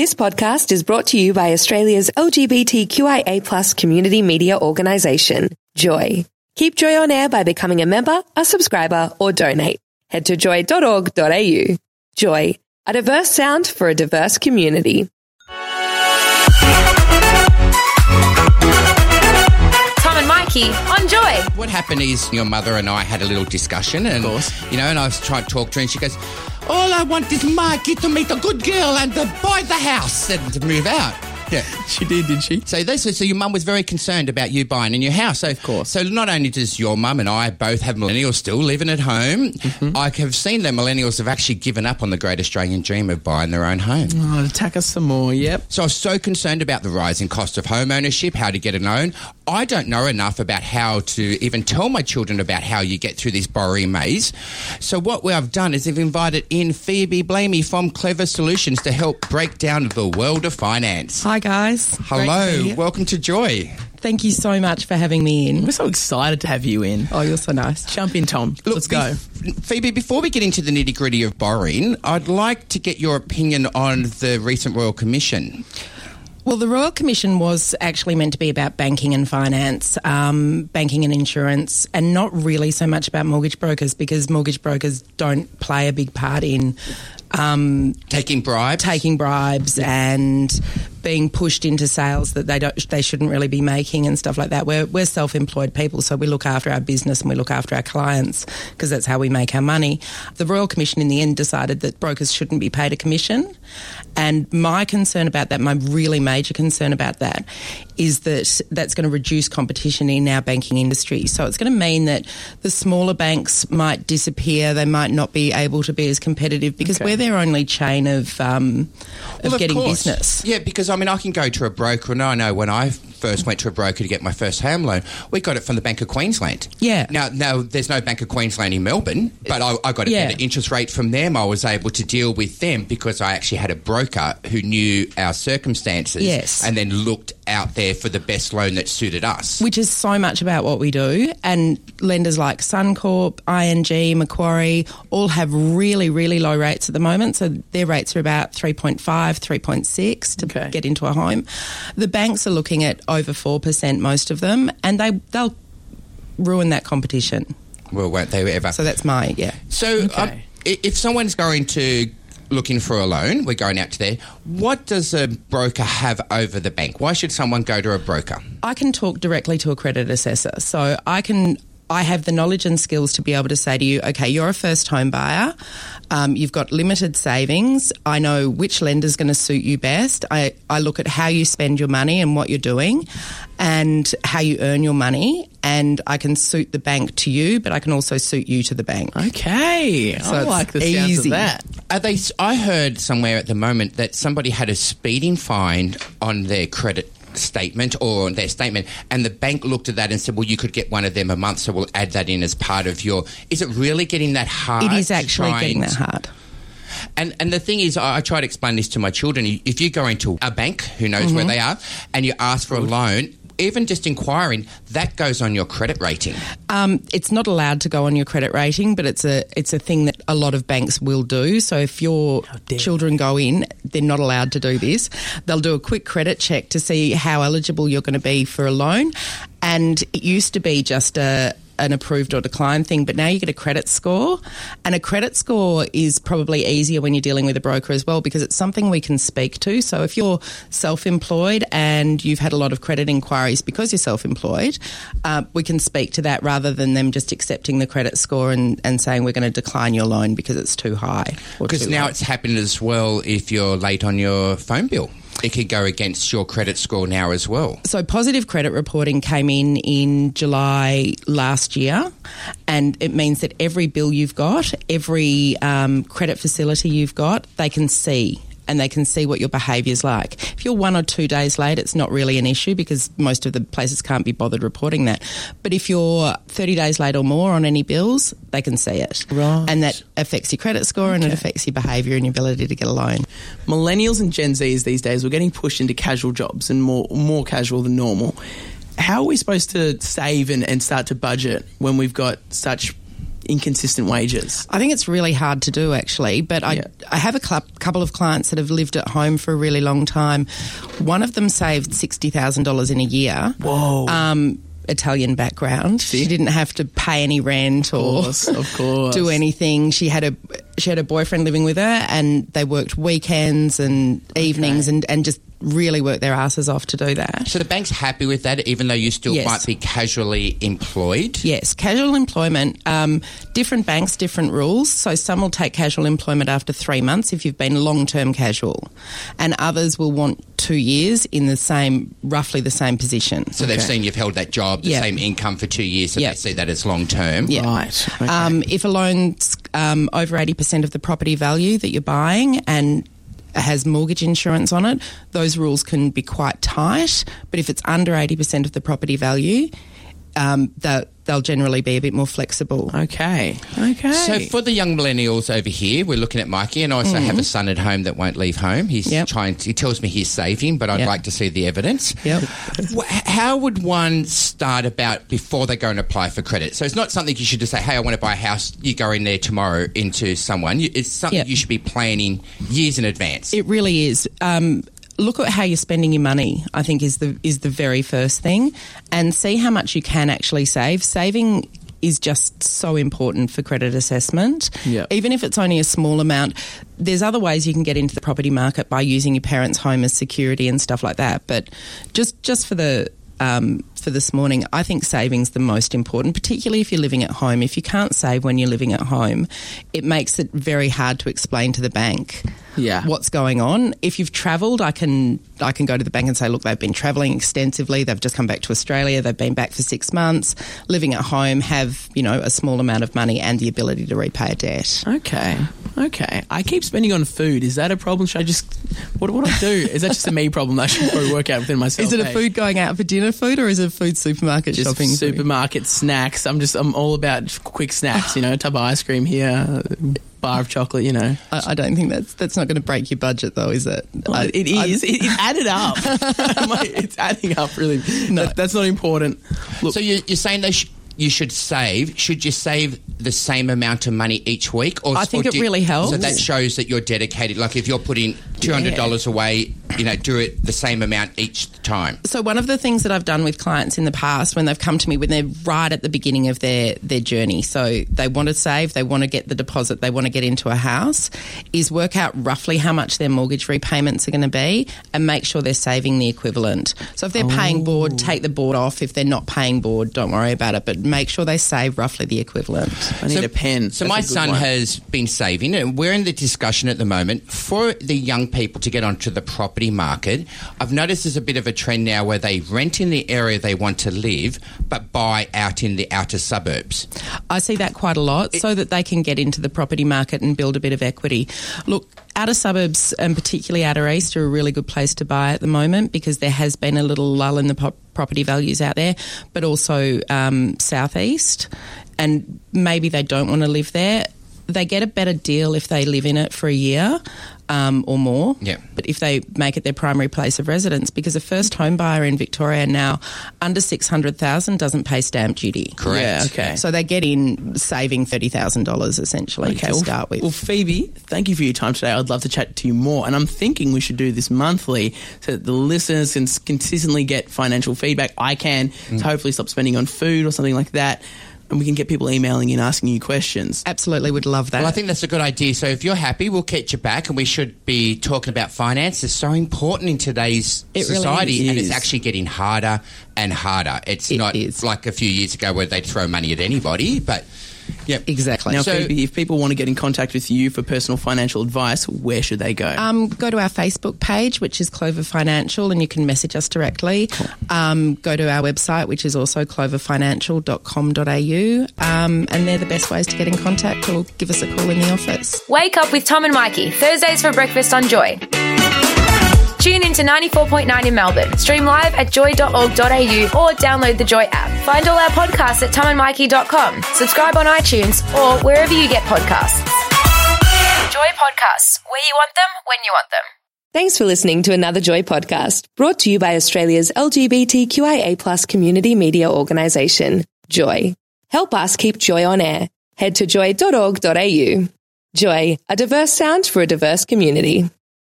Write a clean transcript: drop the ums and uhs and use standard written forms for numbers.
This podcast is brought to you by Australia's LGBTQIA+ community media organisation, Joy. Keep Joy on air by becoming a member, a subscriber, or donate. Head to joy.org.au. Joy, a diverse sound for a diverse community. Tom and Mikey on Joy. What happened is your mother and I had a little discussion, and and I was trying to talk to her, and she goes, "All I want is Mikey to meet a good girl and to buy the house and to move out." Yeah, she did she? So your mum was very concerned about you buying a new house. So, of course. So not only does your mum and I both have millennials still living at home, I have seen that millennials have actually given up on the great Australian dream of buying their own home. Oh, attack us some more, yep. So I was so concerned about the rising cost of home ownership, how to get a loan. I don't know enough about how to even tell my children about how you get through this borrowing maze. So what I've done is I've invited in Phoebe Blamey from Clever Solutions to help break down the world of finance. Hi, guys. Hello. Welcome to Joy. Thank you so much for having me in. We're so excited to have you in. Oh, you're so nice. Jump in, Tom. Let's go. Phoebe, before we get into the nitty-gritty of borrowing, I'd like to get your opinion on the recent Royal Commission. Well, the Royal Commission was actually meant to be about banking and finance, banking and insurance, and not really so much about mortgage brokers, because mortgage brokers don't play a big part in taking bribes and being pushed into sales that they shouldn't really be making and stuff like that. We're self-employed people, so we look after our business and we look after our clients because that's how we make our money. The Royal Commission in the end decided that brokers shouldn't be paid a commission, and my concern about that, my really major concern about that, is that that's going to reduce competition in our banking industry. So it's going to mean that the smaller banks might disappear. They might not be able to be as competitive because we're their only chain of getting business. Yeah, because I can go to a broker, and I know when I first went to a broker to get my first home loan, we got it from the Bank of Queensland. Yeah. Now there's no Bank of Queensland in Melbourne, but I got a better interest rate from them. I was able to deal with them because I actually had a broker who knew our circumstances and then looked out there for the best loan that suited us. Which is so much about what we do. And lenders like Suncorp, ING, Macquarie all have really, really low rates at the moment. So their rates are about 3.5, 3.6 to get into a home. The banks are looking at over 4%, most of them, and they'll ruin that competition. Well, won't they ever? So that's my, So if someone's going to looking for a loan, we're going out to there, what does a broker have over the bank? Why should someone go to a broker? I can talk directly to a credit assessor. So I have the knowledge and skills to be able to say to you, okay, you're a first home buyer, you've got limited savings, I know which lender's going to suit you best, I look at how you spend your money and what you're doing and how you earn your money, and I can suit the bank to you, but I can also suit you to the bank. Okay, so I like the sounds of that. I heard somewhere at the moment that somebody had a speeding fine on their credit statement or their statement, and the bank looked at that and said, well, you could get one of them a month, so we'll add that in as part of your... Is it really getting that hard? It is actually getting that hard. And the thing is, I try to explain this to my children. If you go into a bank, who knows where they are, and you ask for a loan, even just inquiring, that goes on your credit rating. It's not allowed to go on your credit rating, but it's a thing that a lot of banks will do. So if your children go in, they're not allowed to do this. They'll do a quick credit check to see how eligible you're going to be for a loan. And it used to be just an approved or declined thing, but now you get a credit score, and a credit score is probably easier when you're dealing with a broker as well, because it's something we can speak to. So if you're self-employed and you've had a lot of credit inquiries because you're self-employed, we can speak to that rather than them just accepting the credit score and saying we're going to decline your loan because it's too high. Because now it's happened as well if you're late on your phone bill. It could go against your credit score now as well. So positive credit reporting came in July last year, and it means that every bill you've got, every credit facility you've got, they can see. And they can see what your behaviour's like. If you're 1 or 2 days late, it's not really an issue because most of the places can't be bothered reporting that. But if you're 30 days late or more on any bills, they can see it. Right. And that affects your credit score and it affects your behaviour and your ability to get a loan. Millennials and Gen Zs these days, we're getting pushed into casual jobs and more casual than normal. How are we supposed to save and start to budget when we've got such inconsistent wages? I think it's really hard to do, actually, but I have a couple of clients that have lived at home for a really long time. One of them saved $60,000 in a year. Whoa. Italian background. She didn't have to pay any rent or of course. do anything. She had a boyfriend living with her, and they worked weekends and evenings and just really worked their asses off to do that. So the bank's happy with that, even though you still might be casually employed? Yes, casual employment. Different banks, different rules. So some will take casual employment after 3 months if you've been long-term casual, and others will want 2 years in roughly the same position. So they've seen you've held that job, the same income for 2 years, so they see that as long-term. Yeah. Right. Okay. If a loan's over 80% of the property value that you're buying and has mortgage insurance on it, those rules can be quite tight. But if it's under 80% of the property value, they'll generally be a bit more flexible. Okay. So for the young millennials over here, we're looking at Mikey, and I also have a son at home that won't leave home. He's he tells me he's saving, but I'd like to see the evidence. Yep. How would one start about before they go and apply for credit? So it's not something you should just say, hey, I want to buy a house. You go in there tomorrow into someone. It's something you should be planning years in advance. It really is. Look at how you're spending your money, I think is the very first thing, and see how much you can actually save. Saving is just so important for credit assessment. Yep. Even if it's only a small amount, there's other ways you can get into the property market by using your parents' home as security and stuff like that. But just for this morning, I think saving's the most important, particularly if you're living at home. If you can't save when you're living at home, it makes it very hard to explain to the bank what's going on. If you've travelled, I can go to the bank and say, look, they've been travelling extensively, they've just come back to Australia, they've been back for 6 months, living at home, have, a small amount of money and the ability to repay a debt. Okay. I keep spending on food. Is that a problem? Should I just... What do I do? Is that just a me problem that I should probably work out within myself? Is it a food going out for dinner food, or is it food supermarket just shopping? Supermarket snacks. I'm all about quick snacks, a tub of ice cream here, bar of chocolate, I don't think that's not going to break your budget, though, is it? It is. It added up. It's adding up, really. No. That's not important. Look, so you're saying you should save. Should you save the same amount of money each week? I think it really helps. So that shows that you're dedicated. Like if you're putting $200 away, do it the same amount each time. So one of the things that I've done with clients in the past when they've come to me when they're right at the beginning of their journey, so they want to save, they want to get the deposit, they want to get into a house, is work out roughly how much their mortgage repayments are going to be and make sure they're saving the equivalent. So if they're paying board, take the board off. If they're not paying board, don't worry about it, but make sure they save roughly the equivalent. I need a pen. So my son has been saving, and we're in the discussion at the moment for the young people to get onto the property market. I've noticed there's a bit of a trend now where they rent in the area they want to live but buy out in the outer suburbs. I see that quite a lot so that they can get into the property market and build a bit of equity. Look, outer suburbs and particularly outer east are a really good place to buy at the moment because there has been a little lull in the property values out there, but also southeast, and maybe they don't want to live there. They get a better deal if they live in it for a year or more. Yeah. But if they make it their primary place of residence, because a first home buyer in Victoria now under $600,000 doesn't pay stamp duty. Correct. Yeah, okay. So they get in saving $30,000 essentially to start with. Well, Phoebe, thank you for your time today. I'd love to chat to you more. And I'm thinking we should do this monthly so that the listeners can consistently get financial feedback. I can to hopefully stop spending on food or something like that. And we can get people emailing in asking you questions. Absolutely, would love that. Well, I think that's a good idea. So if you're happy, we'll get you back, and we should be talking about finance. It's so important in today's society, really and it's actually getting harder and harder. It's not like a few years ago where they'd throw money at anybody, but... Yeah, exactly. Now, Phoebe, if people want to get in contact with you for personal financial advice, where should they go? Go to our Facebook page, which is Clover Financial, and you can message us directly. Cool. Go to our website, which is also cloverfinancial.com.au, and they're the best ways to get in contact, or give us a call in the office. Wake up with Tom and Mikey, Thursdays for breakfast on Joy. Tune in to 94.9 in Melbourne. Stream live at joy.org.au or download the Joy app. Find all our podcasts at tomandmikey.com. Subscribe on iTunes or wherever you get podcasts. Joy Podcasts, where you want them, when you want them. Thanks for listening to another Joy podcast, brought to you by Australia's LGBTQIA+ community media organisation, Joy. Help us keep Joy on air. Head to joy.org.au. Joy, a diverse sound for a diverse community.